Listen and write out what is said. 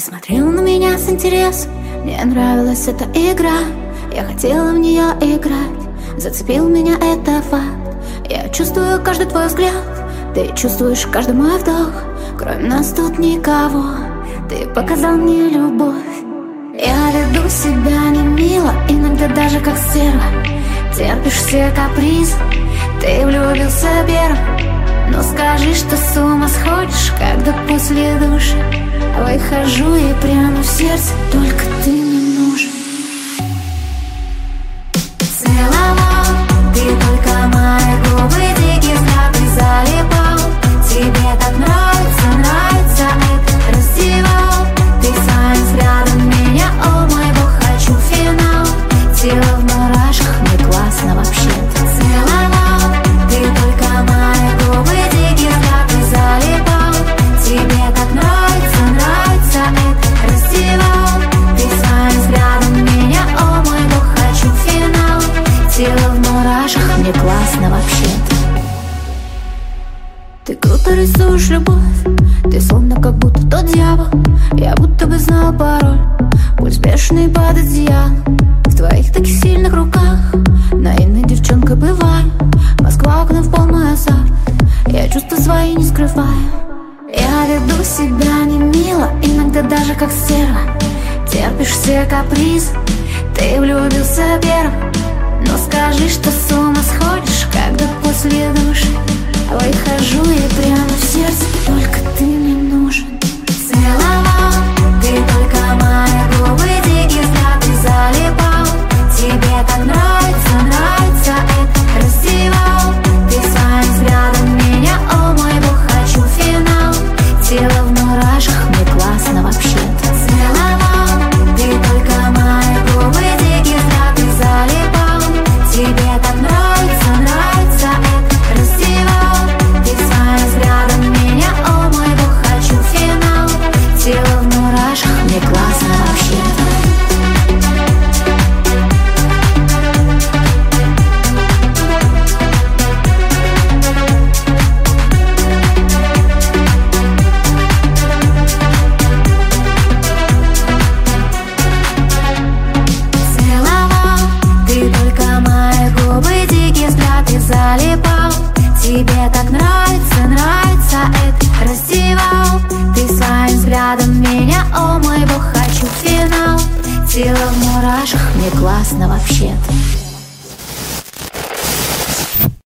Смотрел на меня с интересом, мне нравилась эта игра. Я хотела в нее играть, зацепил меня это факт. Я чувствую каждый твой взгляд, ты чувствуешь каждый мой вдох. Кроме нас тут никого, ты показал мне любовь. Я веду себя не мило, иногда даже как стерва. Терпишь все капризы, ты влюбился первым. Но скажи, что с ума сходишь, когда после душа выхожу и прямо в сердце только ты мне нужен. Целовал, ты только мои губы, дикий взгляд и залипал. Тебе так нравится, нравится это, раздевал. Ты своим взглядом меня, о мой бог, хочу финал. Тело в мурашках, мне классно вообще-то. Целовал, ты только мои губы, дикий взгляд и залипал. Тебе так нравится, нравится это, раздевал. Ты своим взглядом меня, о мой бог, хочу финал. Тело в мурашках, мне классно вообще-то. Ты круто рисуешь любовь, ты словно как будто тот дьявол. Я будто бы знал пароль, пульс бешеный под одеялом. В твоих таких сильных руках наивной девчонкой бываю. Москва, окна в полный азарт, я чувства свои не скрываю. Я веду себя не мило, иногда даже как стерва. Терпишь все капризы, ты влюбился первым. Но скажи, что с ума сходишь, когда после душа выхожу и прямо в сердце только ты мне нужен. Целовал, ты только мои губы, дикий взгляд и залипал. Тебе так нравится, нравится это, раздевал. Ты своим взглядом меня, о мой бог, хочу финал. Тело в мурашках, мне классно вообще-то. Целовал, ты только мои губы, дикий взгляд и залипал. Тебе так нравится, нравится это, раздевал. Ты своим взглядом меня, о мой бог, хочу финал. Тело в мурашках, мне классно вообще-то. Залипал. Тебе так нравится, нравится это, раздевал. Ты своим взглядом меня, о мой бог, хочу финал. Тело в мурашках, мне классно вообще-то.